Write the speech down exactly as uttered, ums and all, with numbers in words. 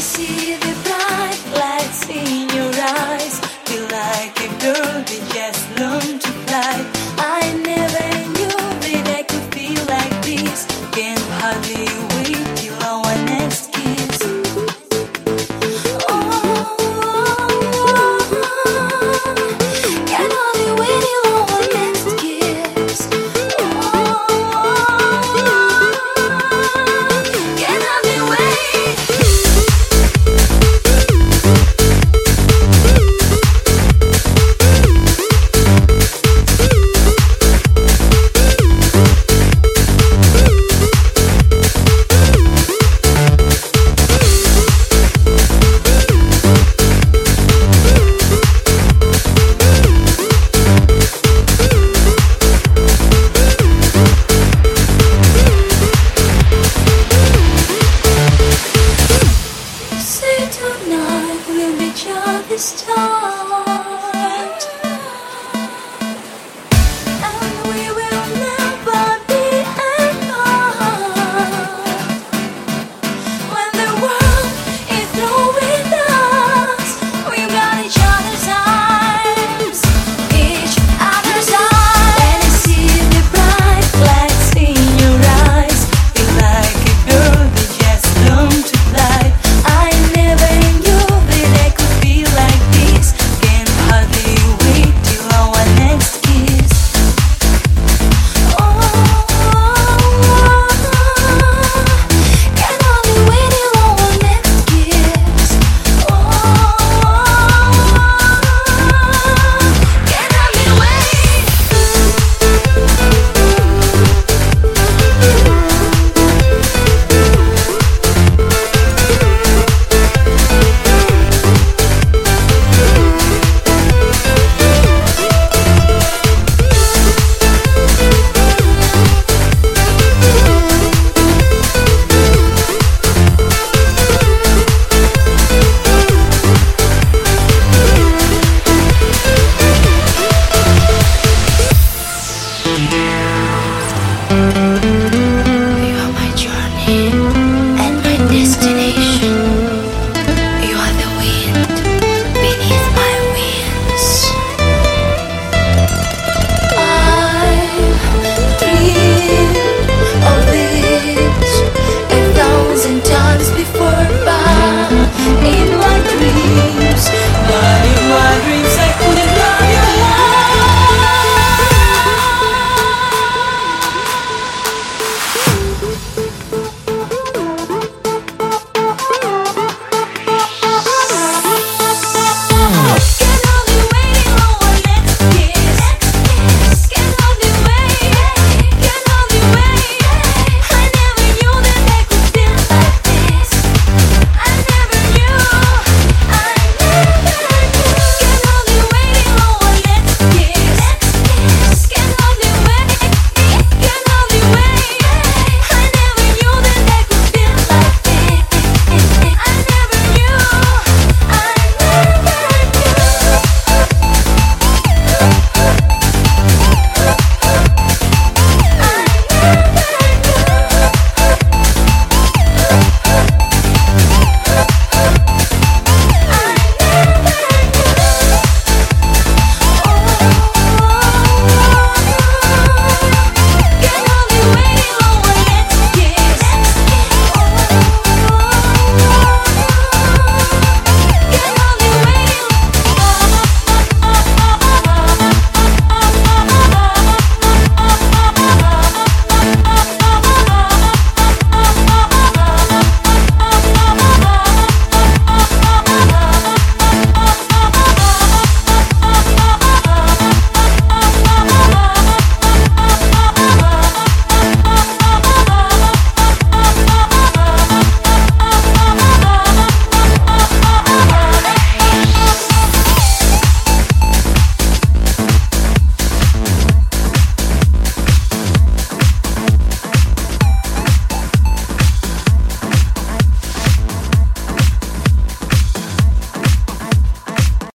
see the bright lights in your eyes, feel like a girl that just learned to fly. I never knew that I could feel like this. Can hardly wait till our next kiss. Can hardly wait till our next kiss. Can hardly wait. Say tonight will be just the start, and we will never be apart. When the world is through with us, we got each other's arms, each other's eyes. When I see the bright lights in your eyes, feel like a girl that just learned to fly. I never knew that I could feel like this. Can hardly wait till our next kiss. Oh, can hardly wait till our next kiss. Oh, can hardly wait. You are my journey and my destination.